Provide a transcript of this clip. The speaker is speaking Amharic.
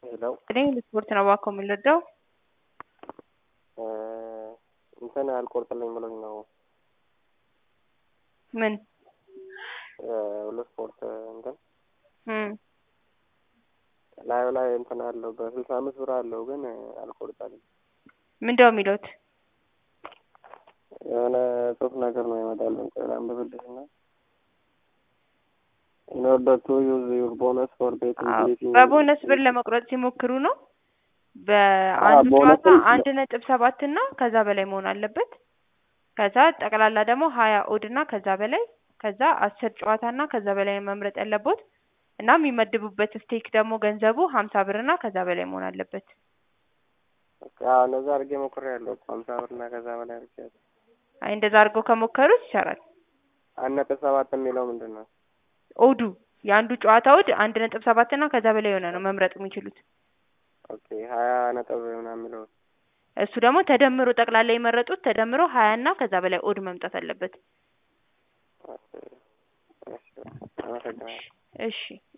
ሄሎ እኔ ስፖርት ነው ዋኮ የምንወደው እንትን አልቆርጥልኝ ብሎኝ ነው። ምን ሁሉ ስፖርት እንትን ላይ እንትን አለው በ65 ብር አለው ግን አልቆርጣልኝ። ምንድነው የሚሉት? የሆነ ጽሁፍ ነገር ነው ያመጣልኝ። እንቀራም በብልሽና in order to use your bonus for betting በቦነስ ብር ለመቁረጥ ሲሞክሩ ነው። በአንድ ጨዋታ 1.7 እና ከዛ በላይ መሆን አለበት። ከዛ ጠቅላላ ደግሞ 20 ኦድ እና ከዛ በላይ ከዛ 10 ጨዋታና ከዛ በላይ መምረጥ ያለበት እና የሚመድቡበት ስቴክ ደግሞ ገንዘቡ 50 ብር እና ከዛ በላይ መሆን አለበት። እንደዛ አድርጌ ሞክሬያለሁ። 50 ብር እና ከዛ በላይ አድርጌያለሁ። አይ እንደዛ አድርገው ከሞከሩት ይቻላል። 1.7 የሚለው ምንድነው? ኦዱ የአንዱ ጨዋታ ኦድ 1.7 እና ከዛ በላይ የሆነ ነው መምረጥ የሚችሉት። ኦኬ 20 ነጥብ ምናምን የሚለው እሱ ደግሞ ተደምሮ ጠቅላላ የመረጡት ተደምሮ 20 እና ከዛ በላይ ኦድ መምጣት አለበት። እሺ